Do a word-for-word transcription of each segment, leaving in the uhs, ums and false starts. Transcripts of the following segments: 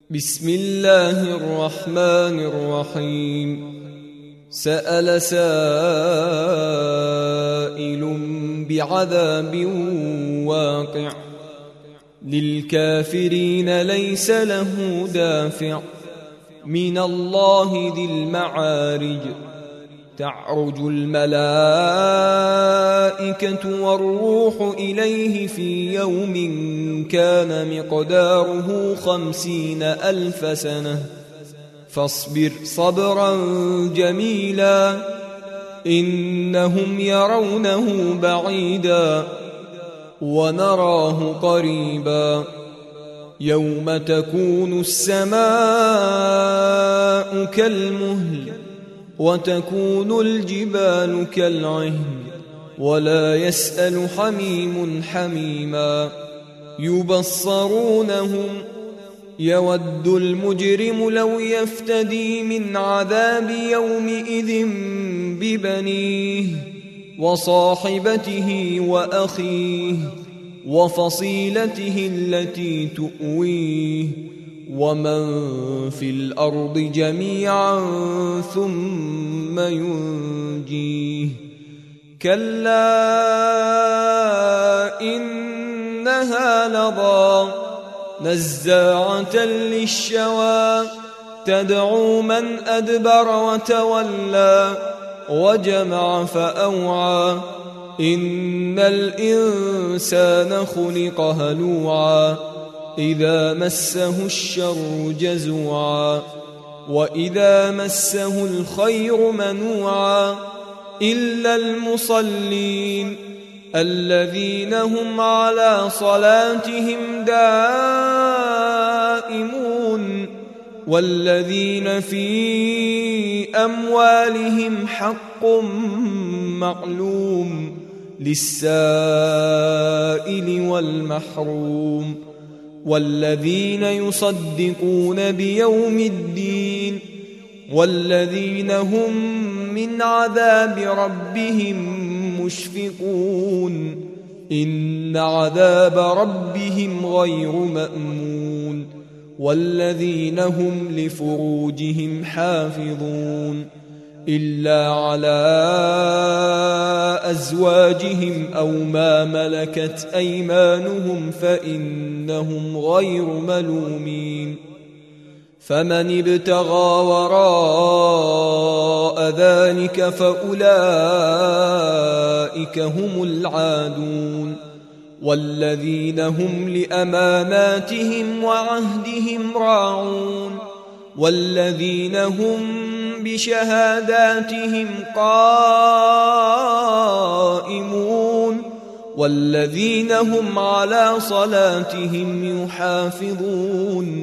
بسم الله الرحمن الرحيم. سأل سائل بعذاب واقع للكافرين ليس له دافع من الله ذي المعارج. تعرج الملائكة والروح إليه في يوم كان مقداره خمسين ألف سنة فاصبر صبرا جميلا إنهم يرونه بعيدا ونراه قريبا. يوم تكون السماء كالمهل وتكون الجبال كالعهن ولا يسأل حميم حميما. يبصرونهم يود المجرم لو يفتدي من عذاب يومئذ ببنيه وصاحبته وأخيه وفصيلته التي تؤويه ومن في الأرض جميعا ثم ينجيه. كلا إنها لظى نزاعة للشوى تدعو من أدبر وتولى وجمع فأوعى. إن الإنسان خلق هلوعا إذا مسه الشر جزوعا وإذا مسه الخير منوعا إلا المصلين الذين هم على صلاتهم دائمون والذين في أموالهم حق معلوم للسائل والمحروم والذين يصدقون بيوم الدين والذين هم من عذاب ربهم مشفقون. إن عذاب ربهم غير مأمون والذين هم لفروجهم حافظون إلا على أزواجهم أو ما ملكت أيمانهم فإنهم غير ملومين. فمن ابتغى وراء ذلك فأولئك هم العادون والذين هم لأماناتهم وعهدهم راعون والذين هم بشهاداتهم قائمون والذين هم على صلاتهم يحافظون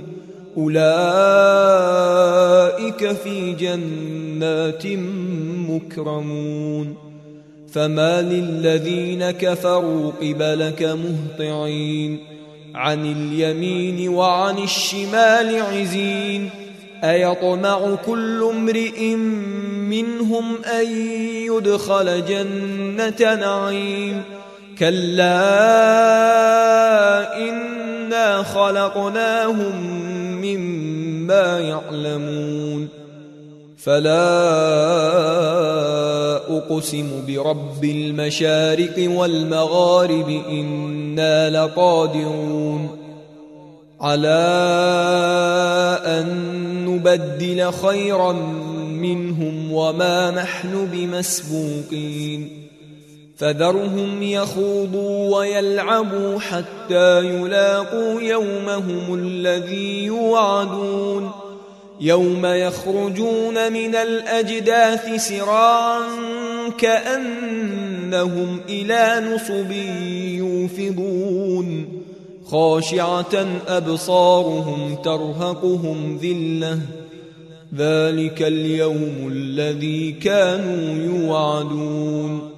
أولئك في جنات مكرمون. فما للذين كفروا قبلك مهطعين عن اليمين وعن الشمال عزين. أيطمع كل امرئ منهم أن يدخل جنة نعيم كلا إنا خلقناهم مما يعلمون. فلا أقسم برب المشارق والمغارب إنا لقادرون على أن نبدل خيرا منهم وما نحن بمسبوقين. فذرهم يخوضوا ويلعبوا حتى يلاقوا يومهم الذي يوعدون يوم يخرجون من الأجداث سراعا كأنهم إلى نصب يوفضون خاشعة أبصارهم ترهقهم ذلة ذلك اليوم الذي كانوا يوعدون.